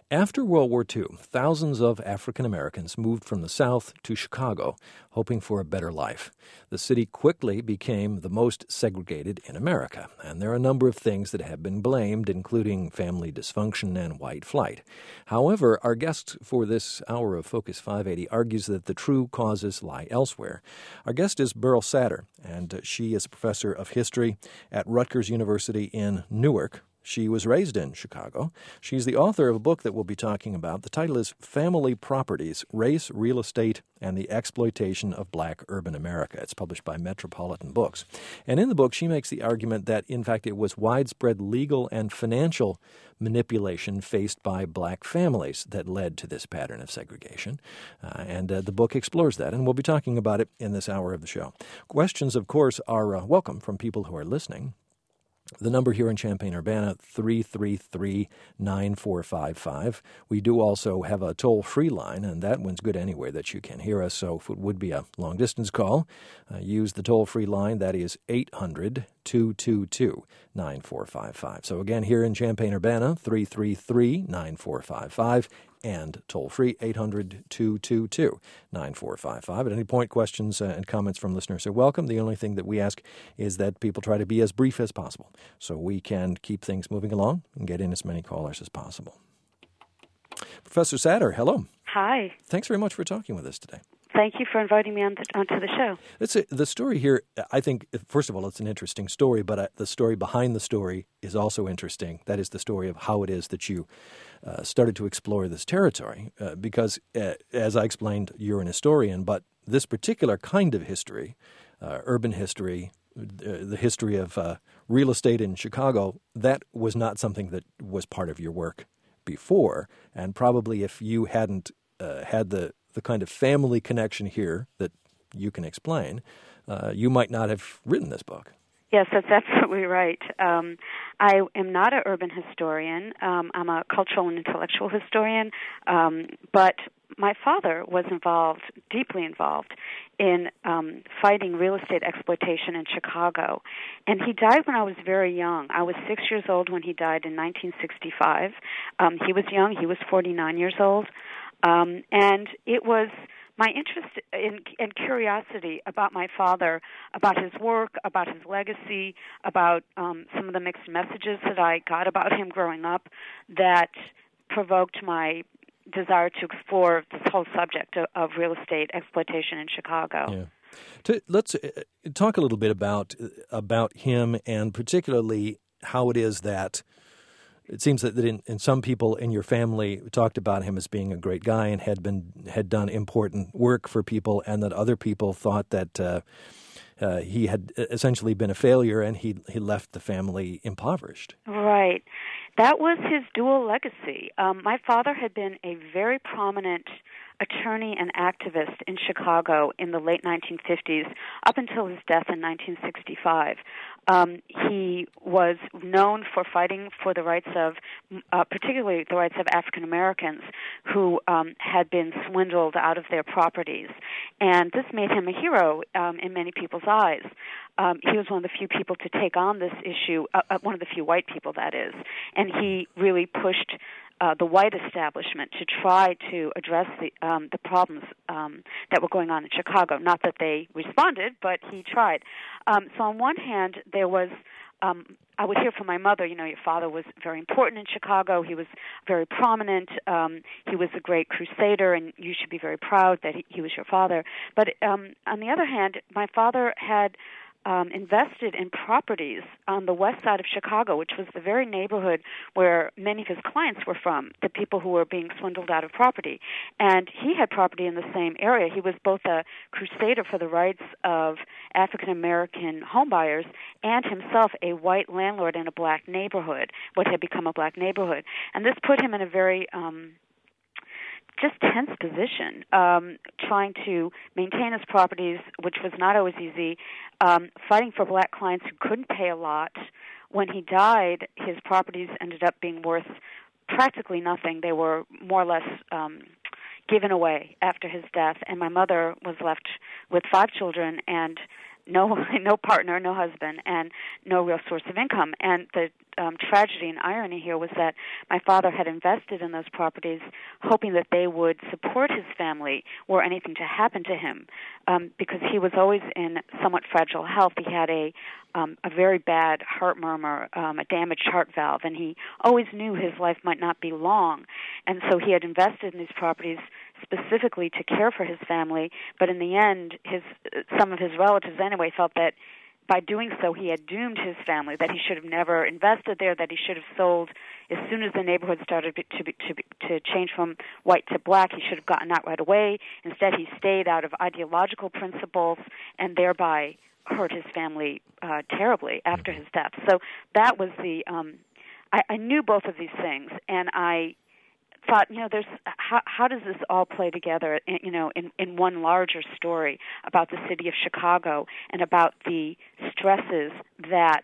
After World War II, thousands of African Americans moved from the South to Chicago, hoping for a better life. The city quickly became the most segregated in America, and there are a number of things that have been blamed, including family dysfunction and white flight. However, our guest for this hour of Focus 580 argues that the true causes lie elsewhere. Our guest is Beryl Satter, and she is a professor of history at Rutgers University in Newark. She was raised in Chicago. She's the author of a book that we'll be talking about. The title is Family Properties, Race, Real Estate, and the Exploitation of Black Urban America. It's published by Metropolitan Books. And in the book, she makes the argument that, in fact, it was widespread legal and financial manipulation faced by black families that led to this pattern of segregation. And the book explores that, and we'll be talking about it in this hour of the show. Questions, of course, are welcome from people who are listening. The number here in Champaign-Urbana, 333-9455. We do also have a toll-free line, and that one's good anyway that you can hear us. So if it would be a long-distance call, use the toll-free line. That is 800-222-9455. So again, here in Champaign-Urbana, 333-9455. And toll-free, 800-222-9455. At any point, questions and comments from listeners are welcome. The only thing that we ask is that people try to be as brief as possible so we can keep things moving along and get in as many callers as possible. Professor Satter, hello. Hi. Thanks very much for talking with us today. Thank you for inviting me onto the show. The story here, I think, first of all, it's an interesting story, but the story behind the story is also interesting. That is the story of how it is that you started to explore this territory, because, as I explained, you're an historian, but this particular kind of history, urban history, the history of real estate in Chicago, that was not something that was part of your work before, and probably if you hadn't had the kind of family connection here that you can explain, you might not have written this book. Yes, that's absolutely right. I am not an urban historian. I'm a cultural and intellectual historian, but my father was deeply involved in fighting real estate exploitation in Chicago. And he died when I was very young. I was 6 years old when he died in 1965. He was young. He was 49 years old. And it was my interest and curiosity about my father, about his work, about his legacy, about some of the mixed messages that I got about him growing up that provoked my desire to explore this whole subject of real estate exploitation in Chicago. Yeah. Let's talk a little bit about him, and particularly how it is that it seems that in some people in your family talked about him as being a great guy and had done important work for people, and that other people thought that he had essentially been a failure and he left the family impoverished. Right. That was his dual legacy. My father had been a very prominent attorney and activist in Chicago in the late 1950s, up until his death in 1965. He was known for fighting for the rights of, particularly the rights of African Americans who had been swindled out of their properties. And this made him a hero in many people's eyes. He was one of the few people to take on this issue, one of the few white people, that is. And he really pushed the white establishment to try to address the problems that were going on in Chicago. Not that they responded, but he tried. So on one hand, there was, I would hear from my mother, your father was very important in Chicago. He was very prominent. He was a great crusader, and you should be very proud that he was your father. But on the other hand, my father had invested in properties on the west side of Chicago, which was the very neighborhood where many of his clients were from, the people who were being swindled out of property. And he had property in the same area. He was both a crusader for the rights of African-American homebuyers and himself a white landlord in a black neighborhood, what had become a black neighborhood. And this put him in a very just tense position, trying to maintain his properties, which was not always easy, fighting for black clients who couldn't pay a lot. When he died, his properties ended up being worth practically nothing. They were more or less given away after his death, and my mother was left with 5 children and no partner, no husband, and no real source of income. And the tragedy and irony here was that my father had invested in those properties hoping that they would support his family were anything to happen to him, because he was always in somewhat fragile health. He had a very bad heart murmur, a damaged heart valve, and he always knew his life might not be long. And so he had invested in these properties specifically to care for his family, but in the end, some of his relatives anyway felt that by doing so, he had doomed his family, that he should have never invested there, that he should have sold as soon as the neighborhood started to change from white to black. He should have gotten out right away. Instead, he stayed out of ideological principles and thereby hurt his family terribly after his death. So that was I knew both of these things, and I thought, there's how does this all play together, in one larger story about the city of Chicago and about the stresses that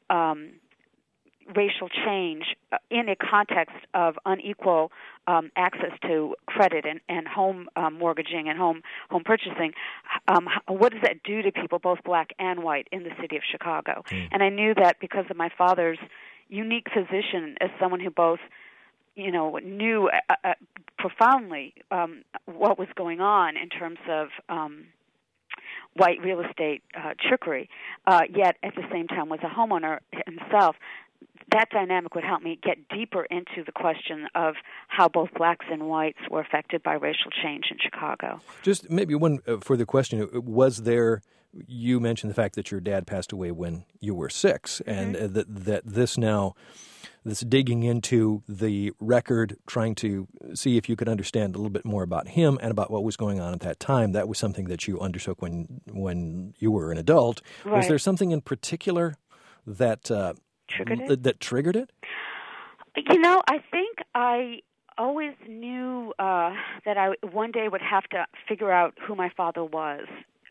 racial change in a context of unequal access to credit and home mortgaging and home purchasing, what does that do to people, both black and white, in the city of Chicago? And I knew that because of my father's unique position as someone who both knew profoundly what was going on in terms of white real estate trickery, yet at the same time was a homeowner himself. That dynamic would help me get deeper into the question of how both blacks and whites were affected by racial change in Chicago. Just maybe one further question. Was there, you mentioned the fact that your dad passed away when you were 6, and that this digging into the record, trying to see if you could understand a little bit more about him and about what was going on at that time, that was something that you undertook when you were an adult. Right. Was there something in particular that triggered it? I think I always knew that I one day would have to figure out who my father was.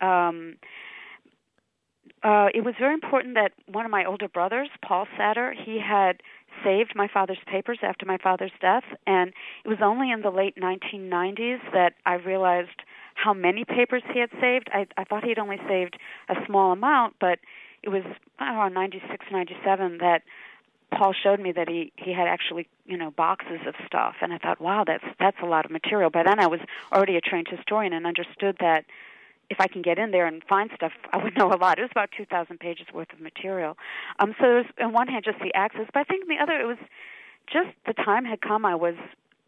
It was very important that one of my older brothers, Paul Satter, he had saved my father's papers after my father's death, and it was only in the late 1990s that I realized how many papers he had saved. I thought he had only saved a small amount, but it was around 96, 97 that Paul showed me that he had actually, boxes of stuff, and I thought, wow, that's a lot of material. By then I was already a trained historian and understood that if I can get in there and find stuff, I would know a lot. It was about 2,000 pages worth of material. So it was, on one hand, just the access, but I think on the other, it was just the time had come. I was,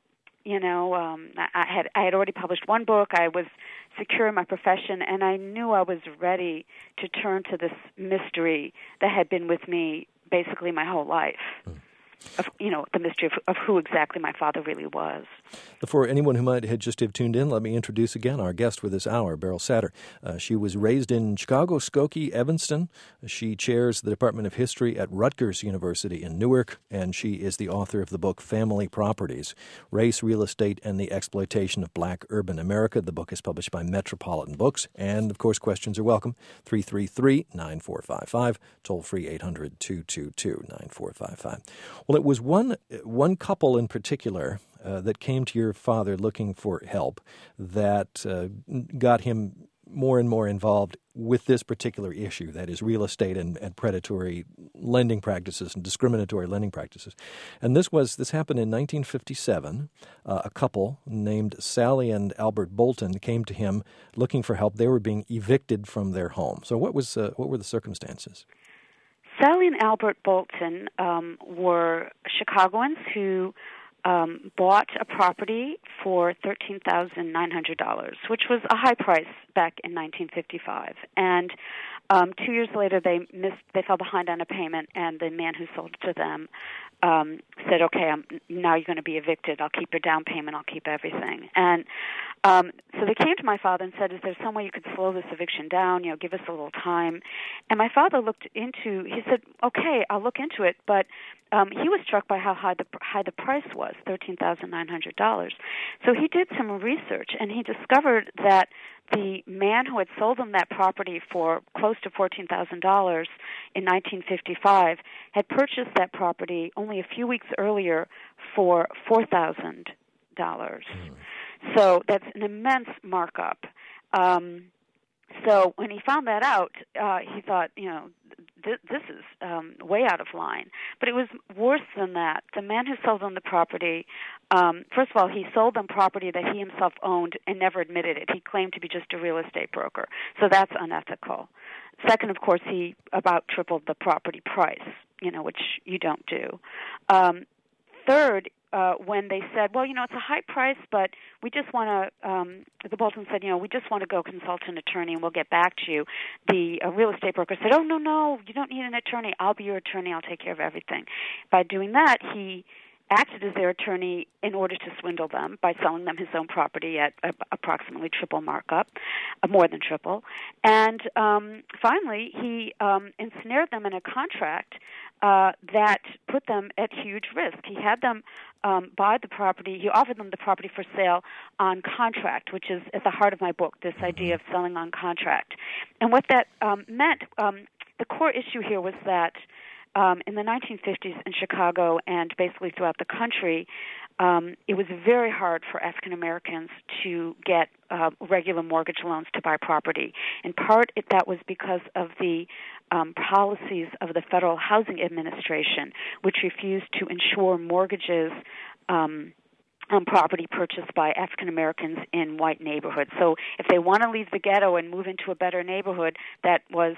I had already published one book. I was secure in my profession, and I knew I was ready to turn to this mystery that had been with me basically my whole life. Of the mystery of who exactly my father really was. For anyone who might have just tuned in, let me introduce again our guest for this hour, Beryl Satter. She was raised in Chicago, Skokie, Evanston. She chairs the Department of History at Rutgers University in Newark, and she is the author of the book Family Properties, Race, Real Estate, and the Exploitation of Black Urban America. The book is published by Metropolitan Books, and, of course, questions are welcome. 333-9455, toll-free 800-222-9455. Well, it was one couple in particular that came to your father looking for help that got him more and more involved with this particular issue, that is real estate and predatory lending practices and discriminatory lending practices. And this happened in 1957. A couple named Sally and Albert Bolton came to him looking for help. They were being evicted from their home. So what were the circumstances? Sally and Albert Bolton were Chicagoans who bought a property for $13,900, which was a high price back in 1955. And 2 years later, they fell behind on a payment, and the man who sold it to them said, "Okay, now you're going to be evicted. I'll keep your down payment. I'll keep everything." And so they came to my father and said, "Is there some way you could slow this eviction down? Give us a little time." And my father he said, "Okay, I'll look into it," but he was struck by how high the price was, $13,900. So he did some research, and he discovered that the man who had sold them that property for close to $14,000 in 1955 had purchased that property only a few weeks earlier for $4,000. So that's an immense markup. So when he found that out, he thought, this is way out of line. But it was worse than that. The man who sold them the property, first of all, he sold them property that he himself owned and never admitted it. He claimed to be just a real estate broker. So that's unethical. Second, of course, he about tripled the property price, which you don't do. Third, when they said, well, it's a high price, but we just want to, the Boltons said, we just want to go consult an attorney and we'll get back to you. The real estate broker said, oh, no, you don't need an attorney. I'll be your attorney. I'll take care of everything. By doing that, he acted as their attorney in order to swindle them by selling them his own property at approximately triple markup, more than triple. And finally, he ensnared them in a contract that put them at huge risk. He had them buy the property. He offered them the property for sale on contract, which is at the heart of my book, this idea of selling on contract. And what that meant, the core issue here was that in the 1950s in Chicago and basically throughout the country, it was very hard for African Americans to get regular mortgage loans to buy property. In part, that was because of the policies of the Federal Housing Administration, which refused to insure mortgages on property purchased by African Americans in white neighborhoods. So if they want to leave the ghetto and move into a better neighborhood that was,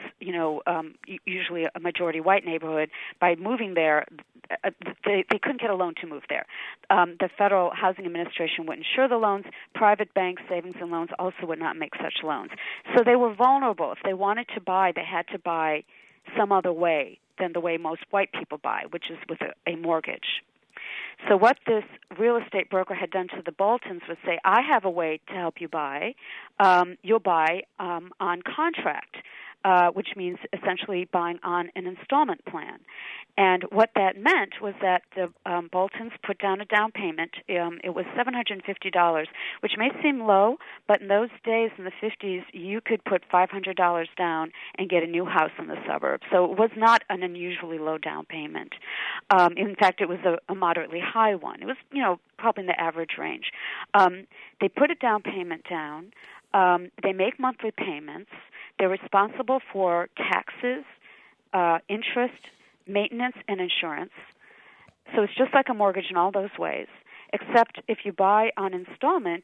usually a majority white neighborhood, by moving there, they couldn't get a loan to move there. The Federal Housing Administration would insure the loans. Private banks, savings and loans also would not make such loans. So they were vulnerable. If they wanted to buy, they had to buy some other way than the way most white people buy, which is with a mortgage. So what this real estate broker had done to the Boltons was say, I have a way to help you buy. You'll buy on contract, which means essentially buying on an installment plan. And what that meant was that the Boltons put down a down payment. It was $750, which may seem low, but in those days, in the 50s, you could put $500 down and get a new house in the suburbs. So it was not an unusually low down payment. In fact, it was a moderately high one. It was, probably in the average range. They put a down payment down. They make monthly payments. They're responsible for taxes, interest, maintenance, and insurance. So it's just like a mortgage in all those ways, except if you buy on installment,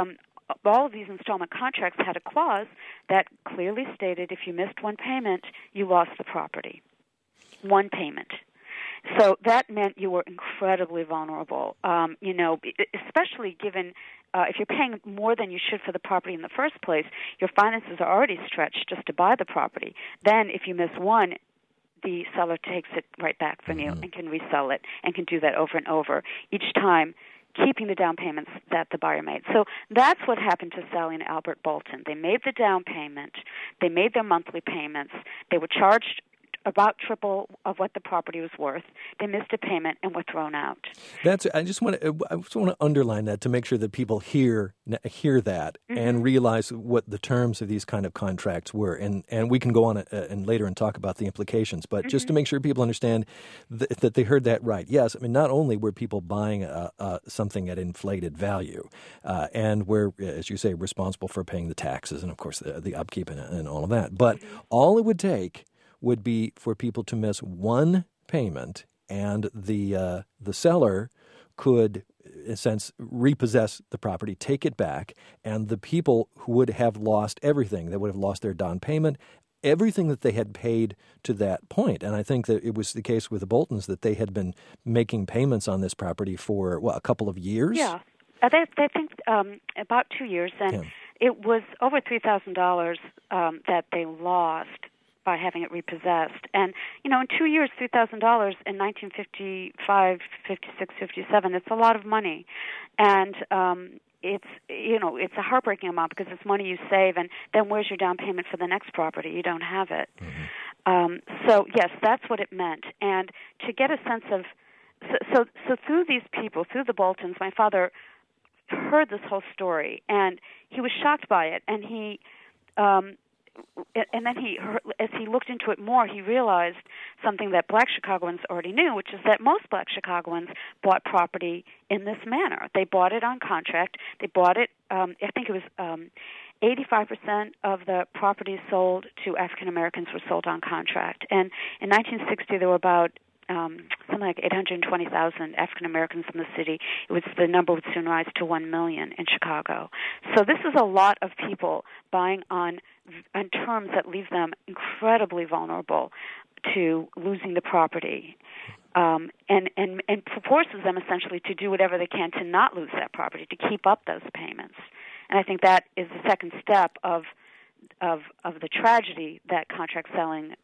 all of these installment contracts had a clause that clearly stated if you missed one payment, you lost the property. One payment. So that meant you were incredibly vulnerable, especially given if you're paying more than you should for the property in the first place, your finances are already stretched just to buy the property. Then if you miss one, the seller takes it right back from you and can resell it and can do that over and over, each time keeping the down payments that the buyer made. So that's what happened to Sally and Albert Bolton. They made the down payment. They made their monthly payments. They were charged about triple of what the property was worth. They missed a payment and were thrown out. I just want to underline that to make sure that people hear that and realize what the terms of these kind of contracts were. And we can go on and later and talk about the implications. But just to make sure people understand that they heard that right. Yes, I mean, not only were people buying something at inflated value and were, as you say, responsible for paying the taxes and, of course, the upkeep and all of that, but all it would take would be for people to miss one payment, and the seller could, in a sense, repossess the property, take it back, and the people who would have lost everything, they would have lost their down payment, everything that they had paid to that point. And I think that it was the case with the Boltons that they had been making payments on this property for, a couple of years? Yeah. They think about 2 years, and it was over $3,000 that they lost by having it repossessed. And, in 2 years, $3,000 in 1955, 56, 57, it's a lot of money. And it's a heartbreaking amount because it's money you save, and then where's your down payment for the next property? You don't have it. So, yes, that's what it meant. And to get a sense of, so through these people, through the Boltons, my father heard this whole story, and he was shocked by it, and he and then as he looked into it more, he realized something that black Chicagoans already knew, which is that most black Chicagoans bought property in this manner. They bought it on contract. They bought it, I think it was 85% of the properties sold to African Americans were sold on contract. And in 1960, there were about something like 820,000 African Americans in the city. The number would soon rise to 1 million in Chicago. So this is a lot of people buying on terms that leave them incredibly vulnerable to losing the property, and forces them essentially to do whatever they can to not lose that property, to keep up those payments. And I think that is the second step of the tragedy that contract selling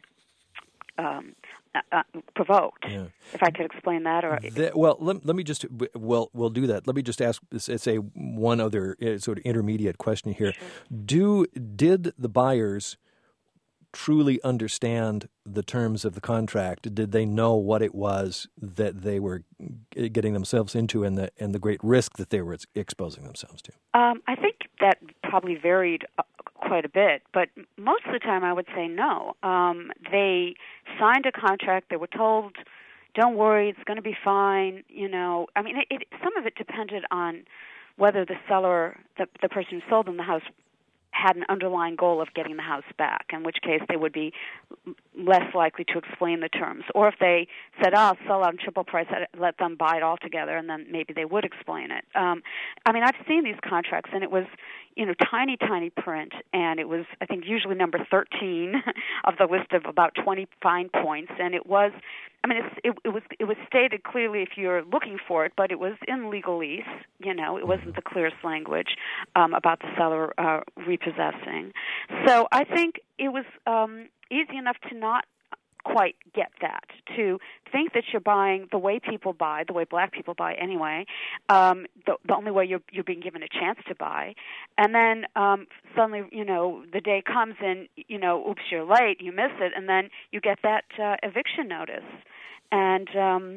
provoked. Yeah. If I could explain that, let me just we'll do that. Let me just ask, say, one other sort of intermediate question here. Sure. Did the buyers truly understand the terms of the contract? Did they know what it was that they were getting themselves into, and the great risk that they were exposing themselves to? I think that probably varied quite a bit, but most of the time I would say no. They signed a contract. They were told, "Don't worry, it's going to be fine." I mean, some of it depended on whether the seller, the person who sold them the house, had an underlying goal of getting the house back, in which case they would be less likely to explain the terms. Or if they said, "I'll sell out on triple price," let them buy it all together, and then maybe they would explain it. I mean, I've seen these contracts, and it was, tiny, tiny print, and it was, I think, usually number 13 of the list of about 20 fine points, and it was, I mean, it was stated clearly if you're looking for it, but it was in legalese. It wasn't the clearest language about the seller repossessing. So I think it was easy enough to not quite get that, to think that you're buying the way people buy, the way black people buy anyway, the only way you're being given a chance to buy. And then suddenly, the day comes and, oops, you're late, you miss it, and then you get that eviction notice. And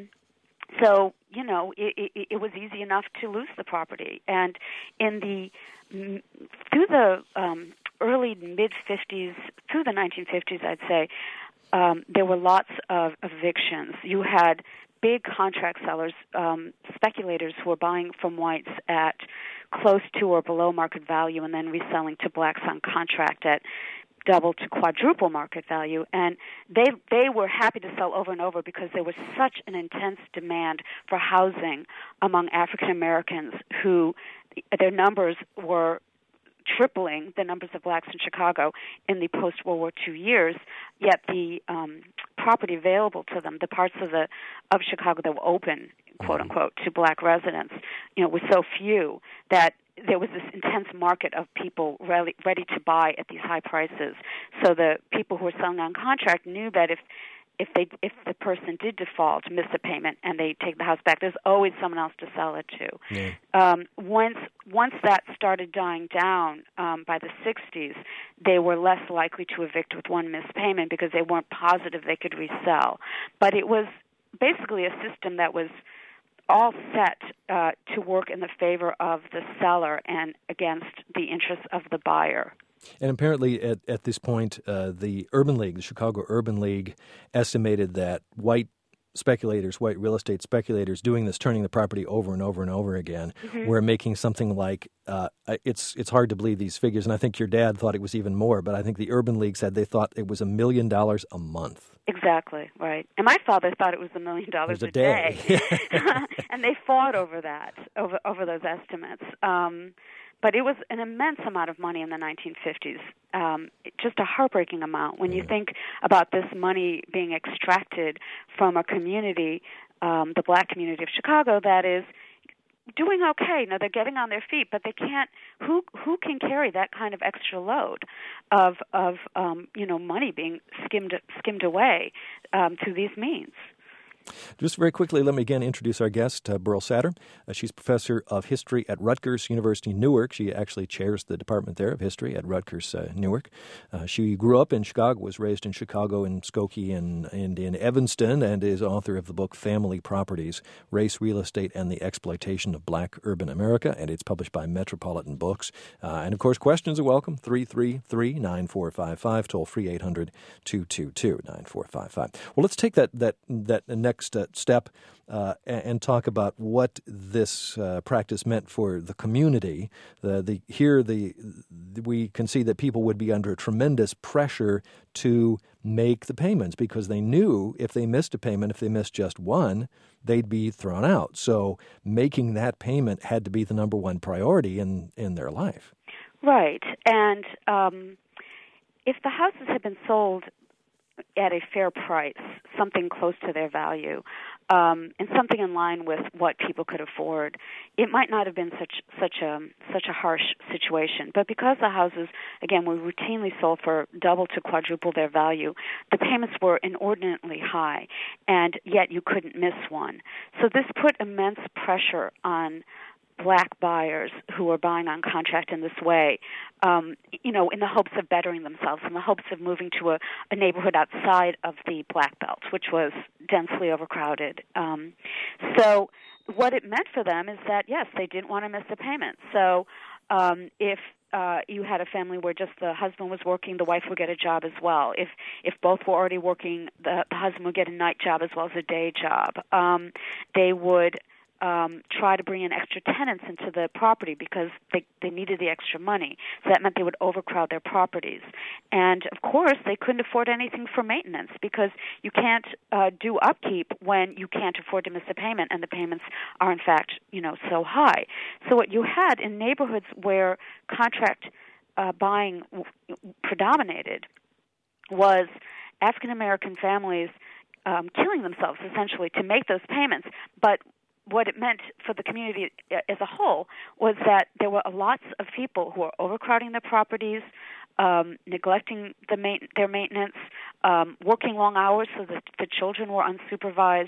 so, it was easy enough to lose the property. And through the early mid-50s, through the 1950s, I'd say, there were lots of evictions. You had big contract sellers, speculators who were buying from whites at close to or below market value and then reselling to blacks on contract at double to quadruple market value. And they were happy to sell over and over because there was such an intense demand for housing among African Americans who their numbers were tripling the numbers of blacks in Chicago in the post-World War II years, yet the property available to them, the parts of Chicago that were open, quote-unquote, to black residents, was so few that there was this intense market of people ready to buy at these high prices. So the people who were selling on contract knew that if the person did default, miss a payment, and they take the house back, there's always someone else to sell it to. Yeah. Once that started dying down by the 60s, they were less likely to evict with one missed payment because they weren't positive they could resell. But it was basically a system that was all set to work in the favor of the seller and against the interests of the buyer. And apparently at this point, the Urban League, the Chicago Urban League, estimated that white real estate speculators doing this, turning the property over and over and over again, were making something like, it's hard to believe these figures, and I think your dad thought it was even more, but I think the Urban League said they thought it was $1 million a month. Exactly, right. And my father thought it was $1 million a day. And they fought over that, over those estimates. But it was an immense amount of money in the 1950s, just a heartbreaking amount. When you think about this money being extracted from a community, the black community of Chicago, that is doing okay. Now, they're getting on their feet, but they can't. Who can carry that kind of extra load of money being skimmed away through these means? Just very quickly, let me again introduce our guest, Beryl Satter. She's professor of history at Rutgers University, Newark. She actually chairs the department there of history at Rutgers, Newark. She grew up in Chicago, was raised in Chicago, in Skokie, and in Evanston, and is author of the book Family Properties, Race, Real Estate, and the Exploitation of Black Urban America, and it's published by Metropolitan Books. And, of course, questions are welcome, 333-9455, toll free 800-222-9455. Well, let's take that next next step and talk about what this practice meant for the community. We can see that people would be under tremendous pressure to make the payments because they knew if they missed a payment, if they missed just one, they'd be thrown out. So making that payment had to be the number one priority in their life. Right. And if the houses had been sold at a fair price, something close to their value, and something in line with what people could afford, it might not have been such a harsh situation. But because the houses, again, were routinely sold for double to quadruple their value, the payments were inordinately high, and yet you couldn't miss one. So this put immense pressure on Black buyers who were buying on contract in this way, in the hopes of bettering themselves, in the hopes of moving to a neighborhood outside of the Black Belt, which was densely overcrowded. So what it meant for them is that, yes, they didn't want to miss a payment. So if you had a family where just the husband was working, the wife would get a job as well. If both were already working, the husband would get a night job as well as a day job. They would try to bring in extra tenants into the property because they needed the extra money. So that meant they would overcrowd their properties. And, of course, they couldn't afford anything for maintenance because you can't do upkeep when you can't afford to miss a payment, and the payments are, in fact, so high. So what you had in neighborhoods where contract buying predominated was African-American families killing themselves, essentially, to make those payments. But what it meant for the community as a whole was that there were lots of people who were overcrowding their properties, neglecting their maintenance, working long hours so that the children were unsupervised.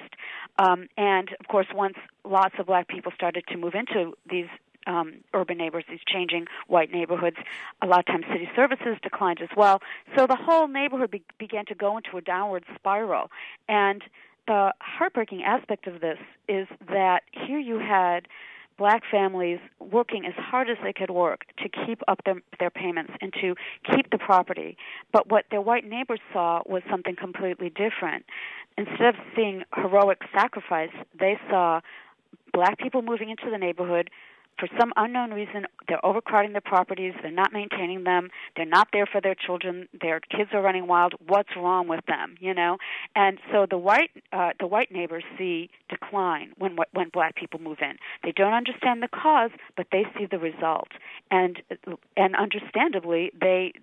And, of course, once lots of Black people started to move into these urban neighborhoods, these changing white neighborhoods, a lot of times city services declined as well. So the whole neighborhood began to go into a downward spiral. And the heartbreaking aspect of this is that here you had Black families working as hard as they could work to keep up their payments and to keep the property. But what their white neighbors saw was something completely different. Instead of seeing heroic sacrifice, they saw Black people moving into the neighborhood. For some unknown reason, they're overcrowding their properties, they're not maintaining them, they're not there for their children, their kids are running wild. What's wrong with them, And so the white neighbors see decline when Black people move in. They don't understand the cause, but they see the result. And understandably, they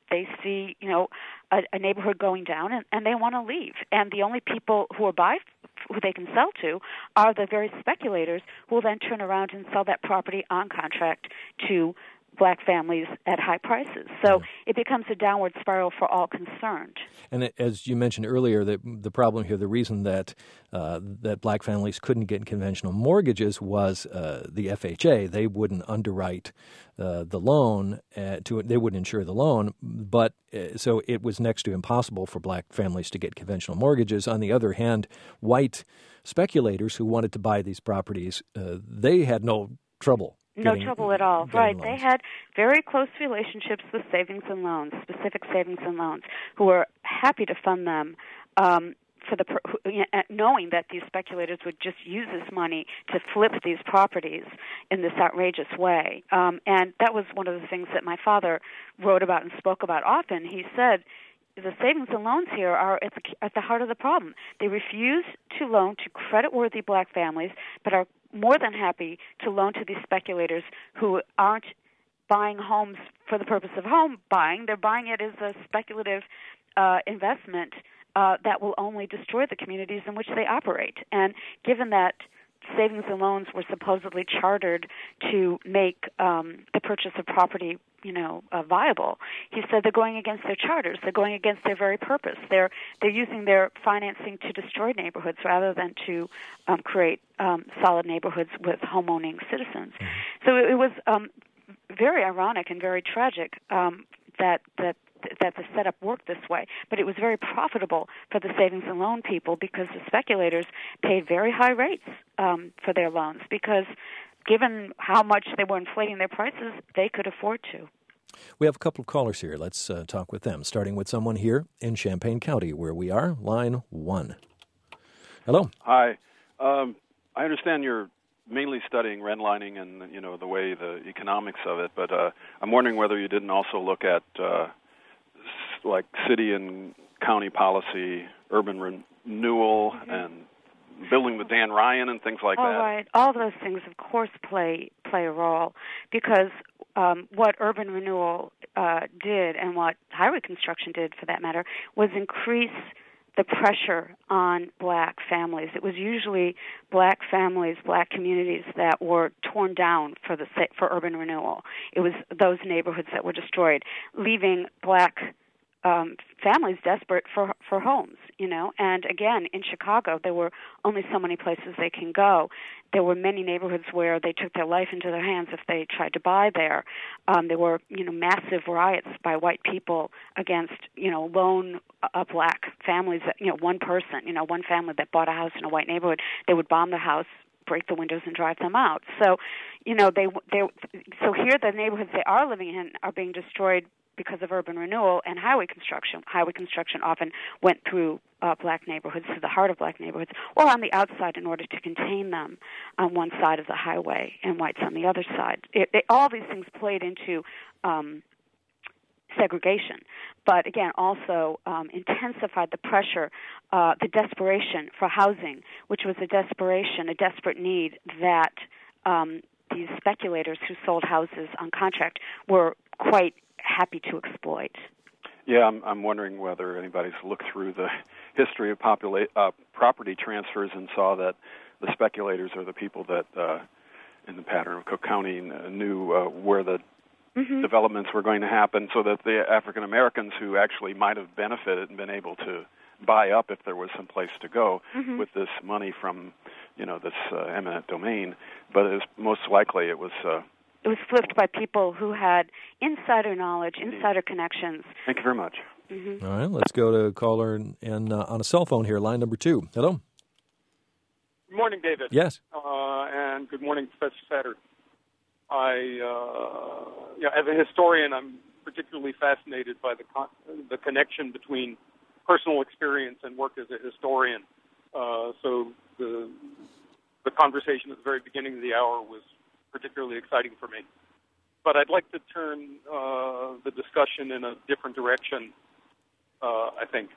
see, a neighborhood going down, and they want to leave. And the only people who they can sell to are the very speculators who will then turn around and sell that property on contract to Black families at high prices. So it becomes a downward spiral for all concerned. And as you mentioned earlier, the problem here, the reason that Black families couldn't get conventional mortgages was the FHA. They wouldn't underwrite the loan, they wouldn't insure the loan, but so it was next to impossible for Black families to get conventional mortgages. On the other hand, white speculators who wanted to buy these properties, they had no trouble. No trouble at all. Right. Loans. They had very close relationships with savings and loans, specific savings and loans, who were happy to fund them knowing that these speculators would just use this money to flip these properties in this outrageous way. And that was one of the things that my father wrote about and spoke about often. He said, the savings and loans here are at the heart of the problem. They refuse to loan to credit-worthy Black families, but are more than happy to loan to these speculators who aren't buying homes for the purpose of home buying. They're buying it as a speculative investment that will only destroy the communities in which they operate. And given that savings and loans were supposedly chartered to make the purchase of property, viable, he said they're going against their charters. They're going against their very purpose. They're using their financing to destroy neighborhoods rather than to create solid neighborhoods with home-owning citizens. So it was very ironic and very tragic that the setup worked this way. But it was very profitable for the savings and loan people because the speculators paid very high rates for their loans because given how much they were inflating their prices, they could afford to. We have a couple of callers here. Let's talk with them, starting with someone here in Champaign County, where we are. Line 1. Hello. Hi. I understand you're mainly studying redlining and the way the economics of it, but I'm wondering whether you didn't also look at like city and county policy, urban renewal, and building the Dan Ryan and things like that. All right. All those things, of course, play a role because what urban renewal did and what highway construction did, for that matter, was increase the pressure on black families. It was usually black families, black communities that were torn down for urban renewal. It was those neighborhoods that were destroyed, leaving black families desperate for homes, And again, in Chicago, there were only so many places they can go. There were many neighborhoods where they took their life into their hands if they tried to buy there. There were, massive riots by white people against, lone black families that, one person, one family that bought a house in a white neighborhood. They would bomb the house, break the windows, and drive them out. So, so here the neighborhoods they are living in are being destroyed because of urban renewal and highway construction. Highway construction often went through black neighborhoods, to the heart of black neighborhoods, or on the outside in order to contain them on one side of the highway and whites on the other side. All these things played into segregation, but again also intensified the pressure, the desperation for housing, which was a desperate need that these speculators who sold houses on contract were quite happy to exploit. Yeah, I'm wondering whether anybody's looked through the history of property transfers and saw that the speculators are the people that, in the pattern of Cook County, knew where the developments were going to happen, so that the African Americans who actually might have benefited and been able to buy up if there was some place to go with this money from, this eminent domain. But it was most likely it was flipped by people who had insider knowledge, insider connections. Thank you very much. All right, let's go to caller and on a cell phone here, line number 2. Hello. Good morning, David. Yes. And good morning, Professor Satter. As a historian, I'm particularly fascinated by the connection between personal experience and work as a historian. So the conversation at the very beginning of the hour was particularly exciting for me. But I'd like to turn the discussion in a different direction, I think.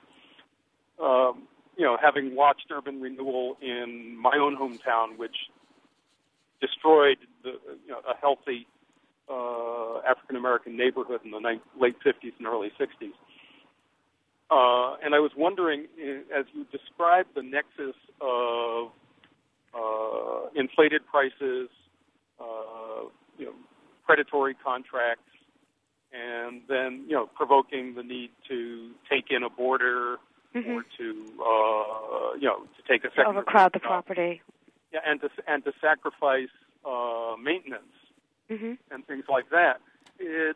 Having watched urban renewal in my own hometown, which destroyed a healthy African-American neighborhood in the late 50s and early 60s. And I was wondering, as you described the nexus of inflated prices, predatory contracts, and then provoking the need to take in a border or to take a second overcrowd the property. Yeah, and to sacrifice maintenance and things like that. It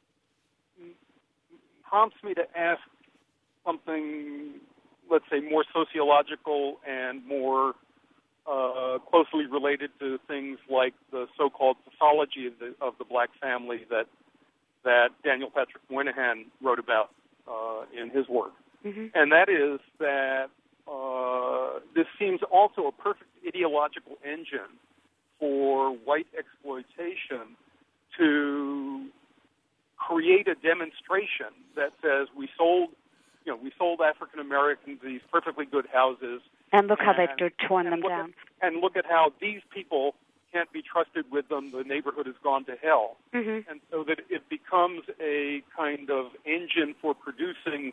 prompts me to ask something, let's say, more sociological and more closely related to things like the so-called pathology of the black family that Daniel Patrick Moynihan wrote about in his work. And that is that this seems also a perfect ideological engine for white exploitation to create a demonstration that says we sold African Americans these perfectly good houses. And look how they've torn them down. And look at how these people can't be trusted with them. The neighborhood has gone to hell. And so that it becomes a kind of engine for producing,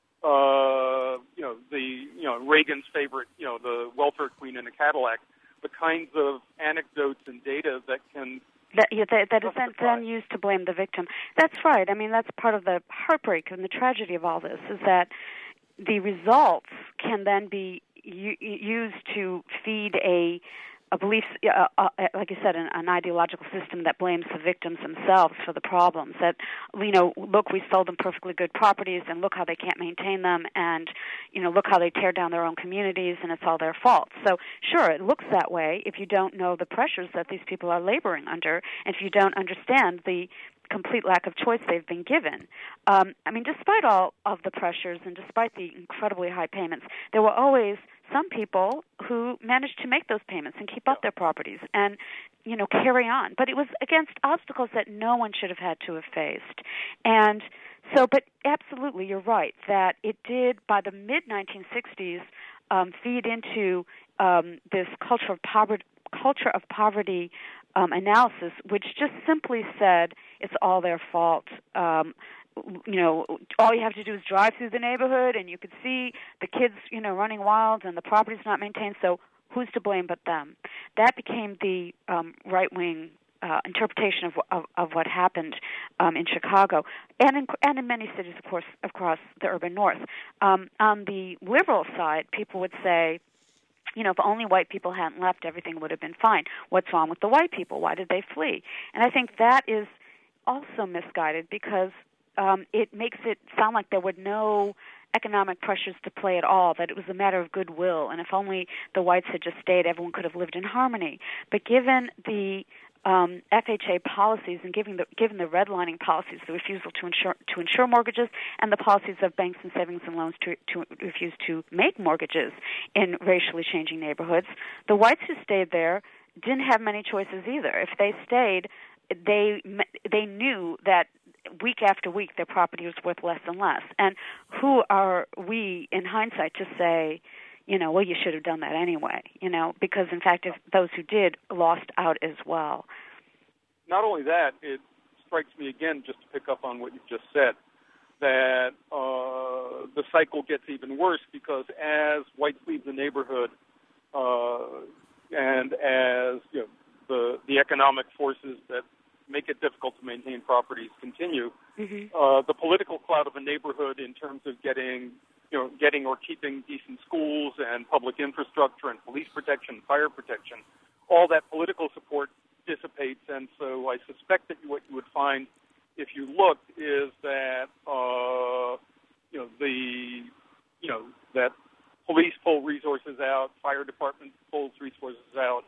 Reagan's favorite, the welfare queen in a Cadillac, the kinds of anecdotes and data that can... That is then used to blame the victim. That's right. I mean, that's part of the heartbreak and the tragedy of all this, is that the results can then be used to feed a belief, like you said, an ideological system that blames the victims themselves for the problems. That, look, we sold them perfectly good properties, and look how they can't maintain them, and, look how they tear down their own communities, and it's all their fault. So, sure, it looks that way if you don't know the pressures that these people are laboring under, and if you don't understand the complete lack of choice they've been given. Despite all of the pressures and despite the incredibly high payments, there were always some people who managed to make those payments and keep up their properties and, carry on. But it was against obstacles that no one should have had to have faced. And so, but absolutely, you're right, that it did, by the mid-1960s, feed into this culture of poverty analysis, which just simply said it's all their fault. All you have to do is drive through the neighborhood, and you could see the kids, running wild, and the property's not maintained. So who's to blame but them? That became the right-wing interpretation of what happened in Chicago, and in many cities, of course, across the urban north. On the liberal side, people would say, if only white people hadn't left, everything would have been fine. What's wrong with the white people? Why did they flee? And I think that is also misguided because it makes it sound like there were no economic pressures to play at all, that it was a matter of goodwill, and if only the whites had just stayed, everyone could have lived in harmony. But given the FHA policies and given the redlining policies, the refusal to insure mortgages, and the policies of banks and savings and loans to refuse to make mortgages in racially changing neighborhoods, the whites who stayed there didn't have many choices either. If they stayed, they knew that week after week their property was worth less and less. And who are we in hindsight to say, well, you should have done that anyway, because, in fact, if those who did lost out as well. Not only that, it strikes me again, just to pick up on what you've just said, that the cycle gets even worse because as whites leave the neighborhood and as the economic forces that make it difficult to maintain properties continue, the political clout of a neighborhood in terms of getting or keeping decent schools and public infrastructure and police protection, fire protection, all that political support dissipates. And so I suspect that what you would find if you looked is that, that police pull resources out, fire department pulls resources out,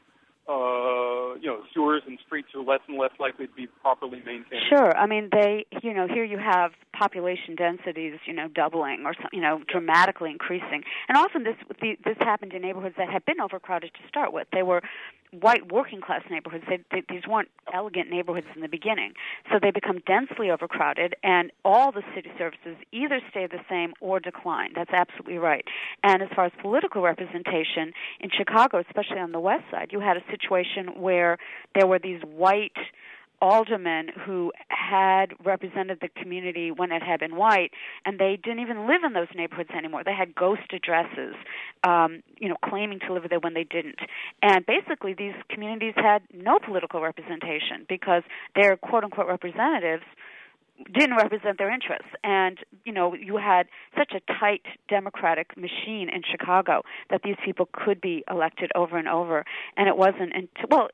sewers and streets are less and less likely to be properly maintained. Sure. I mean, here you have population densities, doubling or, dramatically increasing. And often this happened in neighborhoods that had been overcrowded to start with. They were white working-class neighborhoods. These weren't elegant neighborhoods in the beginning. So they become densely overcrowded, and all the city services either stay the same or decline. That's absolutely right. And as far as political representation, in Chicago, especially on the west side, you had a situation where there were these white aldermen who had represented the community when it had been white, and they didn't even live in those neighborhoods anymore. They had ghost addresses, claiming to live there when they didn't. And basically these communities had no political representation because their quote-unquote representatives didn't represent their interests. And, you had such a tight democratic machine in Chicago that these people could be elected over and over. And it wasn't until,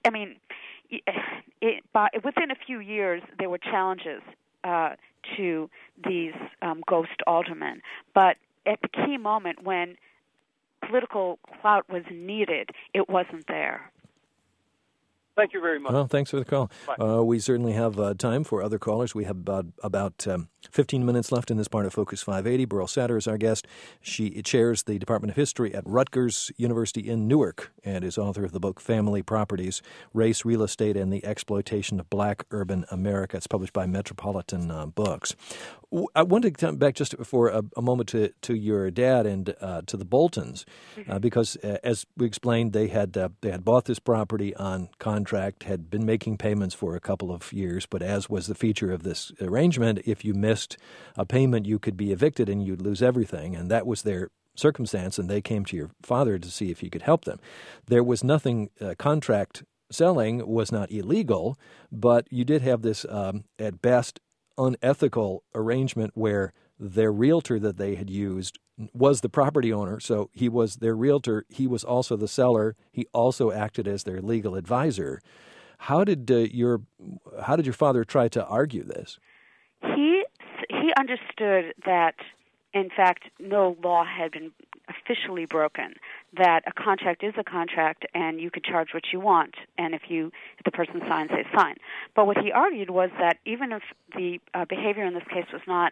within a few years, there were challenges to these ghost aldermen. But at the key moment when political clout was needed, it wasn't there. Thank you very much. Well, thanks for the call. We certainly have time for other callers. We have about 15 minutes left in this part of Focus 580. Beryl Satter is our guest. She chairs the Department of History at Rutgers University in Newark and is author of the book Family Properties, Race, Real Estate, and the Exploitation of Black Urban America. It's published by Metropolitan Books. I wanted to come back just for a moment to your dad and to the Boltons, because as we explained, they had bought this property on contract, had been making payments for a couple of years, but as was the feature of this arrangement, if you missed a payment, you could be evicted and you'd lose everything, and that was their circumstance, and they came to your father to see if he could help them. There was nothing contract selling was not illegal, but you did have this, at best, unethical arrangement where their realtor that they had used was the property owner, so he was their realtor. He was also the seller. He also acted as their legal advisor. How did your father try to argue this? He understood that, in fact, no law had been officially broken, that a contract is a contract and you could charge what you want, and if the person signs, they sign. But what he argued was that even if the behavior in this case was not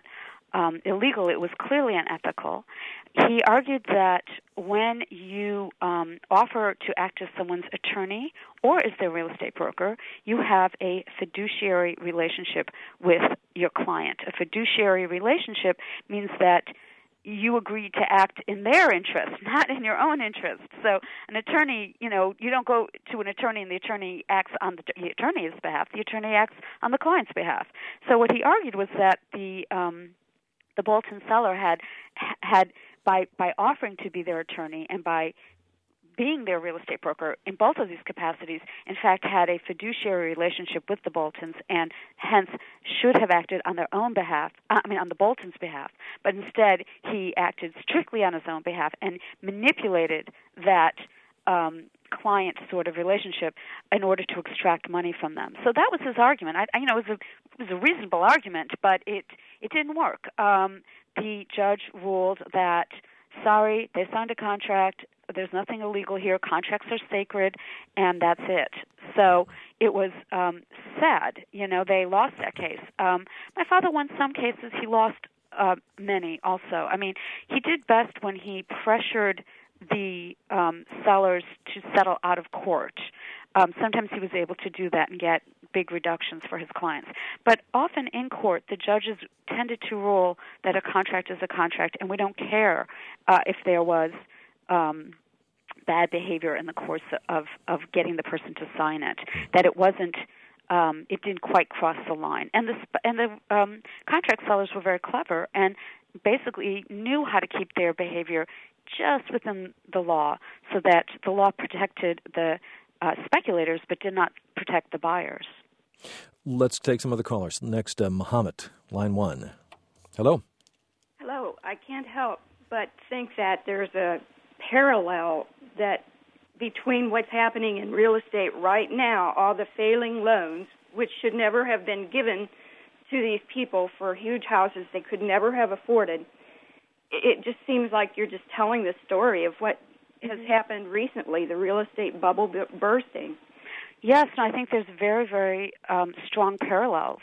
illegal. It was clearly unethical. He argued that when you offer to act as someone's attorney or as their real estate broker, you have a fiduciary relationship with your client. A fiduciary relationship means that you agree to act in their interest, not in your own interest. So an attorney, you don't go to an attorney and the attorney acts on the attorney's behalf. The attorney acts on the client's behalf. So what he argued was that the Bolton seller had by offering to be their attorney and by being their real estate broker in both of these capacities, in fact, had a fiduciary relationship with the Boltons and hence should have acted on their own behalf, on the Boltons' behalf. But instead, he acted strictly on his own behalf and manipulated that client sort of relationship in order to extract money from them. So that was his argument. It was a reasonable argument, but it didn't work. The judge ruled that, sorry, they signed a contract, there's nothing illegal here, contracts are sacred, and that's it. So it was sad. They lost that case. My father won some cases. He lost many also. He did best when he pressured the sellers to settle out of court. Sometimes he was able to do that and get big reductions for his clients. But often in court, the judges tended to rule that a contract is a contract, and we don't care if there was bad behavior in the course of getting the person to sign it, that it wasn't, it didn't quite cross the line. And the contract sellers were very clever and basically knew how to keep their behavior just within the law so that the law protected the speculators but did not protect the buyers. Let's take some other callers. Next, Muhammad, line 1. Hello. Hello. I can't help but think that there's a parallel that between what's happening in real estate right now, all the failing loans, which should never have been given to these people for huge houses they could never have afforded. It just seems like you're just telling the story of what has happened recently, the real estate bubble bursting. Yes, and I think there's very, very strong parallels.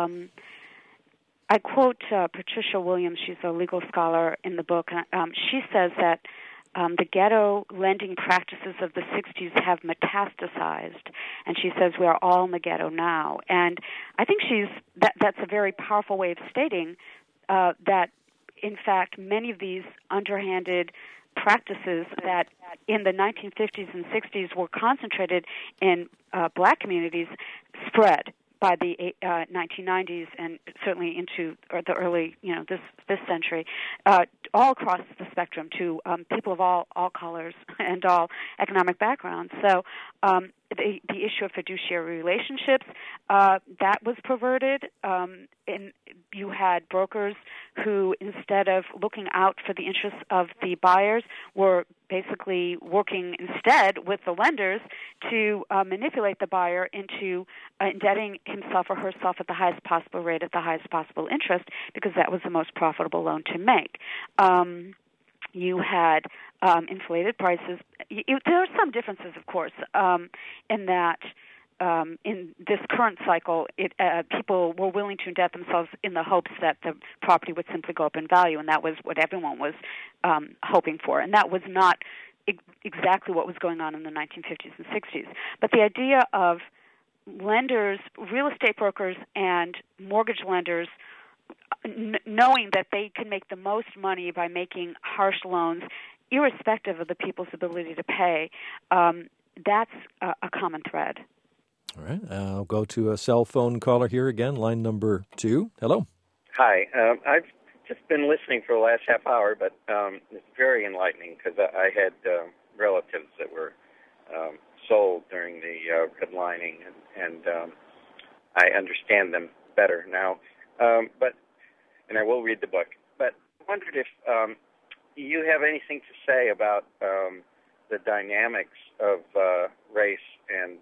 I quote Patricia Williams. She's a legal scholar in the book. She says that the ghetto lending practices of the 60s have metastasized, and she says we are all in the ghetto now. And I think that's a very powerful way of stating that, in fact, many of these underhanded practices that in the 1950s and 60s were concentrated in black communities spread by the 1990s and certainly into the early, this century, all across the spectrum to people of all colors and all economic backgrounds. So the issue of fiduciary relationships, that was perverted. And you had brokers who, instead of looking out for the interests of the buyers, were basically working instead with the lenders to manipulate the buyer into indebting himself or herself at the highest possible rate at the highest possible interest because that was the most profitable loan to make. You had inflated prices. There are some differences, of course, in that in this current cycle, people were willing to indebt themselves in the hopes that the property would simply go up in value, and that was what everyone was hoping for. And that was not exactly what was going on in the 1950s and 60s. But the idea of lenders, real estate brokers, and mortgage lenders knowing that they can make the most money by making harsh loans, irrespective of the people's ability to pay, that's a common thread. All right. I'll go to a cell phone caller here again, line number 2. Hello. Hi. I've just been listening for the last half hour, but it's very enlightening because I had relatives that were sold during the redlining, and I understand them better now. And I will read the book. But I wondered if you have anything to say about the dynamics of race and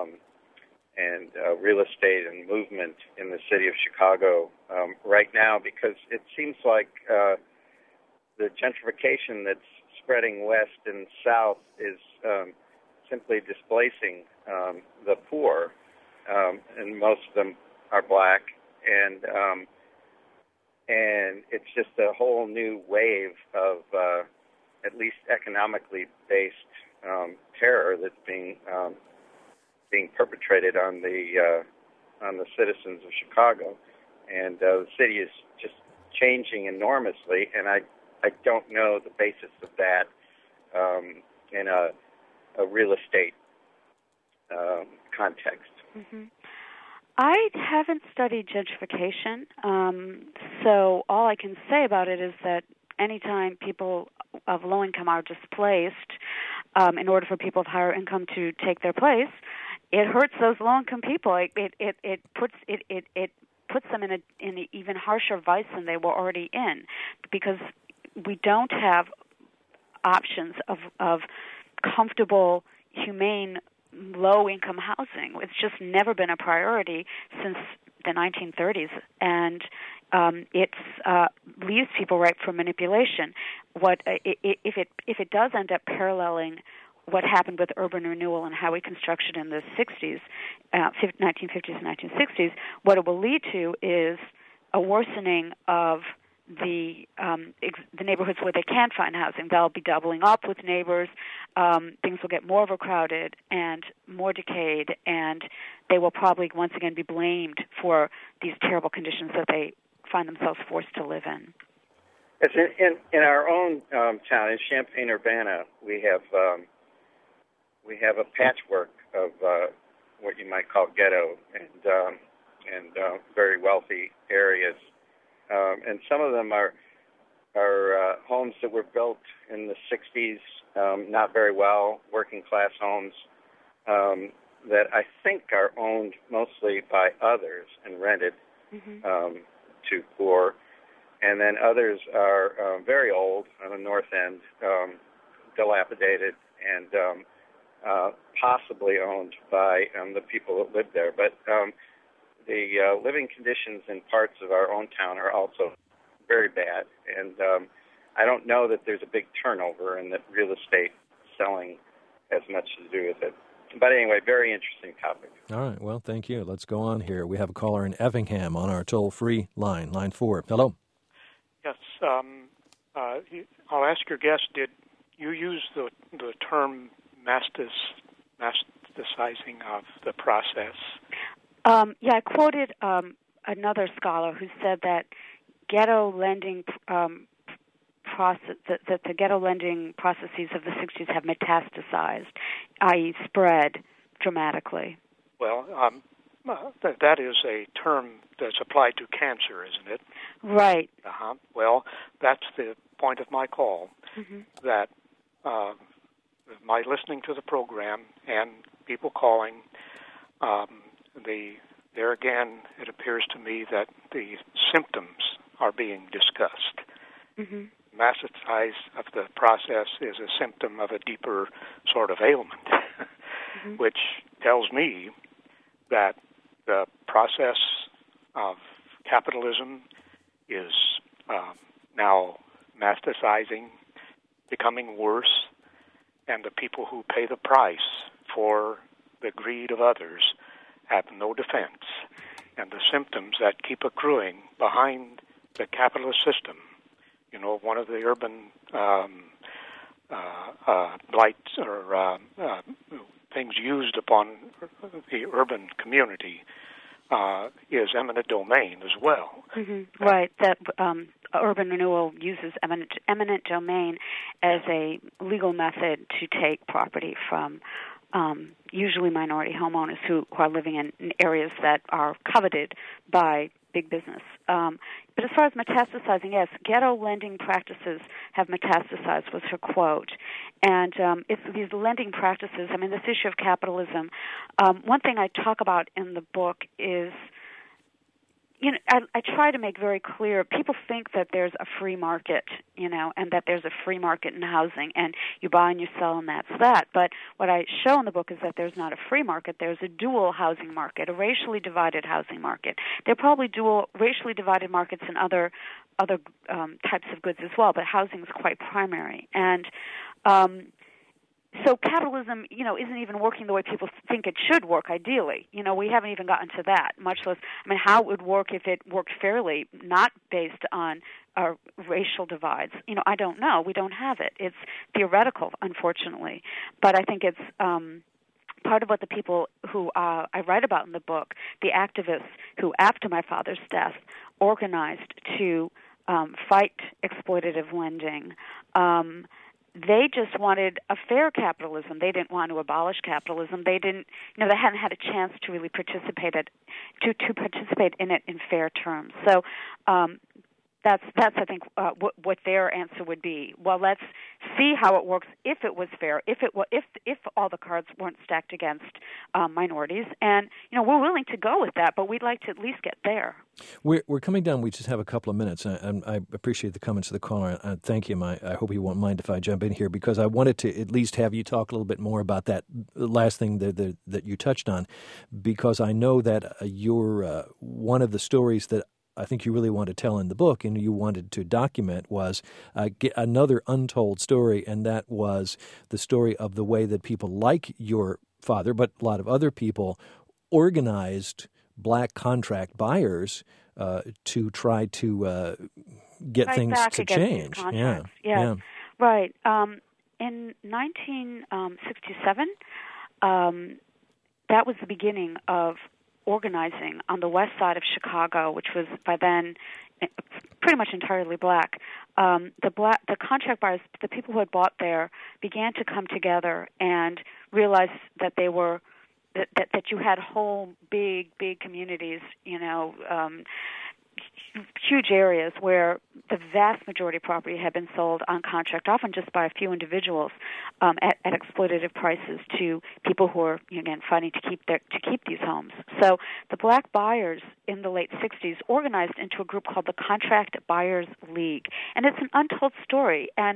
real estate and movement in the city of Chicago right now, because it seems like the gentrification that's spreading west and south is simply displacing the poor, and most of them are black. And and it's just a whole new wave of at least economically based terror that's being perpetrated on the citizens of Chicago, and the city is just changing enormously, and I don't know the basis of that in a real estate context. Mm-hmm. I haven't studied gentrification, so all I can say about it is that anytime people of low income are displaced, in order for people of higher income to take their place, it hurts those low income people. It puts them in an even harsher vice than they were already in, because we don't have options of comfortable, humane, low-income housing. It's just never been a priority since the 1930s, and it leaves people ripe for manipulation. If it does end up paralleling what happened with urban renewal and highway construction in the 60s, 1950s and 1960s, what it will lead to is a worsening of the neighborhoods where they can't find housing. They'll be doubling up with neighbors. Things will get more overcrowded and more decayed, and they will probably once again be blamed for these terrible conditions that they find themselves forced to live in. In our own town, in Champaign-Urbana, we have a patchwork of what you might call ghetto and very wealthy areas. And some of them are homes that were built in the 60s, not very well, working-class homes that I think are owned mostly by others and rented to poor. And then others are very old on the north end, dilapidated, and possibly owned by the people that live there. But the living conditions in parts of our own town are also very bad, and I don't know that there's a big turnover and that real estate selling has much to do with it. But anyway, very interesting topic. All right, well, thank you. Let's go on here. We have a caller in Effingham on our toll-free line, line 4. Hello. Yes, I'll ask your guest, did you use the term masticizing of the process? I quoted another scholar who said that ghetto lending that the ghetto lending processes of the 60s have metastasized, i.e. spread dramatically. Well, that is a term that's applied to cancer, isn't it? Right. Well, that's the point of my call, that my listening to the program and people calling, there again, it appears to me that the symptoms are being discussed. Masticize of the process is a symptom of a deeper sort of ailment, which tells me that the process of capitalism is now masticizing, becoming worse, and the people who pay the price for the greed of others have no defense. And the symptoms that keep accruing behind the capitalist system, you know, one of the urban blights or things used upon the urban community is eminent domain as well. Right, that urban renewal uses eminent domain as a legal method to take property from usually minority homeowners who are living in areas that are coveted by big business. But as far as metastasizing, yes, ghetto lending practices have metastasized, was her quote. And it's these lending practices, I mean, this issue of capitalism, one thing I talk about in the book is, you know, I try to make very clear, people think that there's a free market, you know, and that there's a free market in housing, and you buy and you sell and that's that. But what I show in the book is that there's not a free market. There's a dual housing market, a racially divided housing market. There are probably dual racially divided markets in other types of goods as well, but housing is quite primary. And So capitalism, isn't even working the way people think it should work, ideally. We haven't even gotten to that, much less, how it would work if it worked fairly, not based on racial divides. I don't know. We don't have it. It's theoretical, unfortunately. But I think it's part of what the people who I write about in the book, the activists who, after my father's death, organized to fight exploitative lending. They just wanted a fair capitalism. They didn't want to abolish capitalism. They didn't, they hadn't had a chance to really participate in it in fair terms. So that's I think what their answer would be. Well, let's see how it works if it was fair, if all the cards weren't stacked against minorities, and we're willing to go with that, but we'd like to at least get there. We're coming down. We just have a couple of minutes, and I appreciate the comments of the caller. Thank you. I hope you won't mind if I jump in here, because I wanted to at least have you talk a little bit more about that last thing that you touched on, because I know that you're one of the stories that I think you really want to tell in the book and you wanted to document was another untold story, and that was the story of the way that people like your father, but a lot of other people, organized black contract buyers to try to get things to change. Yeah. Right. In 1967, that was the beginning of organizing on the west side of Chicago, which was by then pretty much entirely black. The contract buyers, the people who had bought there, began to come together and realize that they were that you had whole big communities, huge areas where the vast majority of property had been sold on contract, often just by a few individuals at exploitative prices to people who were, again, fighting to keep these homes. So the black buyers in the late 60s organized into a group called the Contract Buyers League, and it's an untold story. And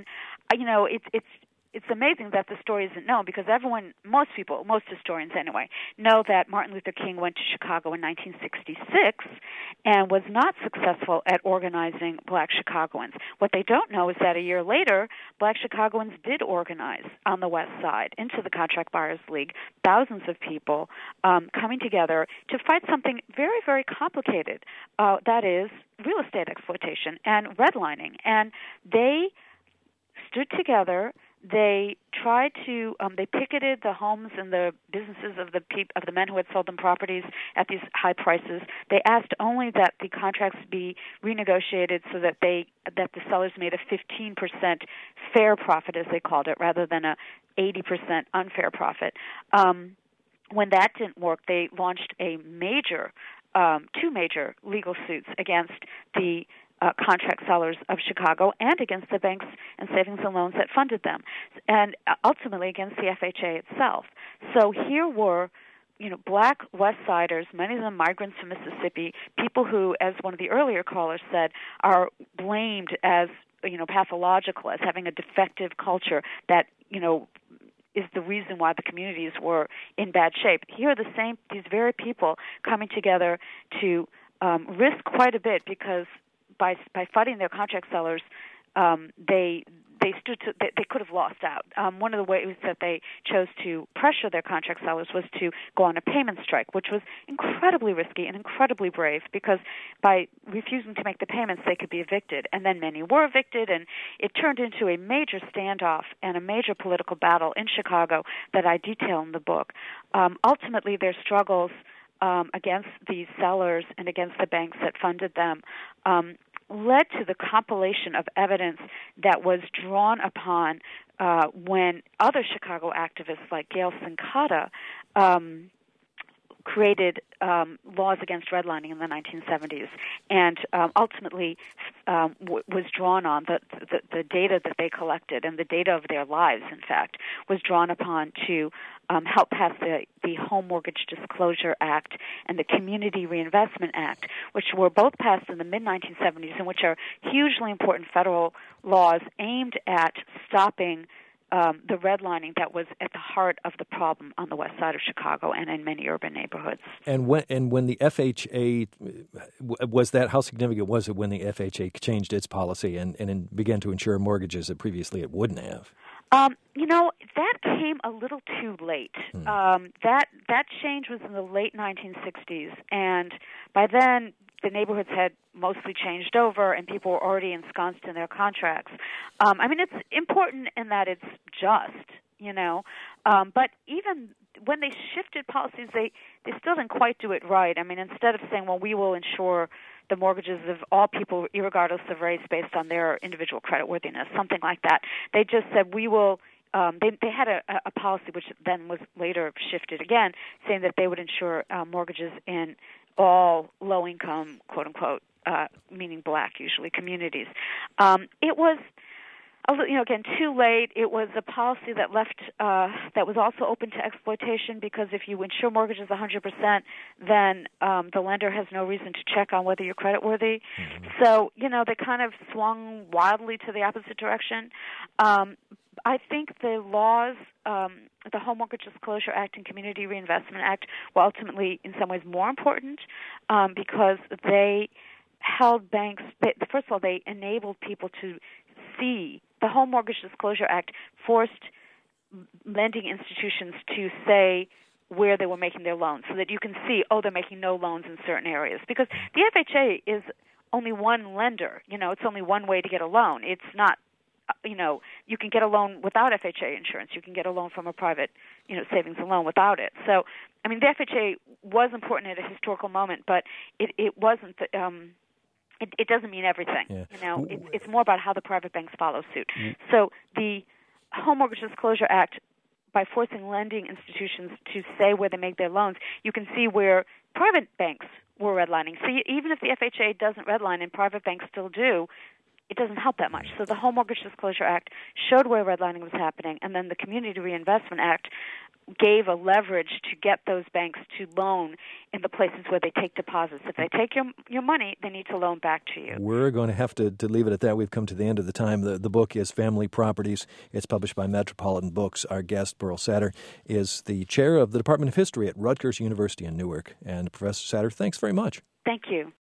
it's amazing that the story isn't known, because most historians anyway, know that Martin Luther King went to Chicago in 1966 and was not successful at organizing black Chicagoans. What they don't know is that a year later, black Chicagoans did organize on the west side into the Contract Buyers League, thousands of people coming together to fight something very, very complicated, that is real estate exploitation and redlining. And they stood together. They tried to. They picketed the homes and the businesses of the men who had sold them properties at these high prices. They asked only that the contracts be renegotiated so that the sellers made a 15% fair profit, as they called it, rather than a 80% unfair profit. When that didn't work, they launched two major legal suits against the contract sellers of Chicago and against the banks and savings and loans that funded them, and ultimately against the FHA itself. So here were, black West Siders, many of them migrants from Mississippi, people who, as one of the earlier callers said, are blamed as, pathological, as having a defective culture that, is the reason why the communities were in bad shape. Here are these very people coming together to risk quite a bit, because by fighting their contract sellers, they could have lost out. One of the ways that they chose to pressure their contract sellers was to go on a payment strike, which was incredibly risky and incredibly brave, because by refusing to make the payments, they could be evicted. And then many were evicted, and it turned into a major standoff and a major political battle in Chicago that I detail in the book. Ultimately, their struggles against these sellers and against the banks that funded them led to the compilation of evidence that was drawn upon when other Chicago activists like Gail Sincata created laws against redlining in the 1970s, and ultimately was drawn on the data that they collected, and the data of their lives, in fact, was drawn upon to help pass the Home Mortgage Disclosure Act and the Community Reinvestment Act, which were both passed in the mid-1970s, and which are hugely important federal laws aimed at stopping the redlining that was at the heart of the problem on the west side of Chicago and in many urban neighborhoods. And when the FHA, was that, how significant was it when the FHA changed its policy and began to insure mortgages that previously it wouldn't have? That came a little too late. That change was in the late 1960s, and by then the neighborhoods had mostly changed over, and people were already ensconced in their contracts. It's important in that it's just, but even when they shifted policies, they still didn't quite do it right. Instead of saying, well, we will insure the mortgages of all people, regardless of race, based on their individual creditworthiness, something like that, they just said we will. They had a policy which then was later shifted again, saying that they would insure mortgages in all low-income, quote-unquote, meaning black, usually, communities. It was, again, too late. It was a policy that that was also open to exploitation, because if you insure mortgages 100%, then the lender has no reason to check on whether you're creditworthy. Mm-hmm. So, they kind of swung wildly to the opposite direction. I think the laws, the Home Mortgage Disclosure Act and Community Reinvestment Act, were ultimately in some ways more important because they held banks, first of all, they enabled people to see. The Home Mortgage Disclosure Act forced lending institutions to say where they were making their loans, so that you can see, they're making no loans in certain areas. Because the FHA is only one lender. It's only one way to get a loan. It's not, you can get a loan without FHA insurance. You can get a loan from a private, savings and loan without it. So, the FHA was important at a historical moment, but it wasn't It doesn't mean everything. Yeah. It's more about how the private banks follow suit. Mm-hmm. So the Home Mortgage Disclosure Act, by forcing lending institutions to say where they make their loans, you can see where private banks were redlining. So even if the FHA doesn't redline and private banks still do, it doesn't help that much. So the Home Mortgage Disclosure Act showed where redlining was happening, and then the Community Reinvestment Act gave a leverage to get those banks to loan in the places where they take deposits. If they take your money, they need to loan back to you. We're going to have to leave it at that. We've come to the end of the time. The book is Family Properties. It's published by Metropolitan Books. Our guest, Burl Satter, is the chair of the Department of History at Rutgers University in Newark. And Professor Satter, thanks very much. Thank you.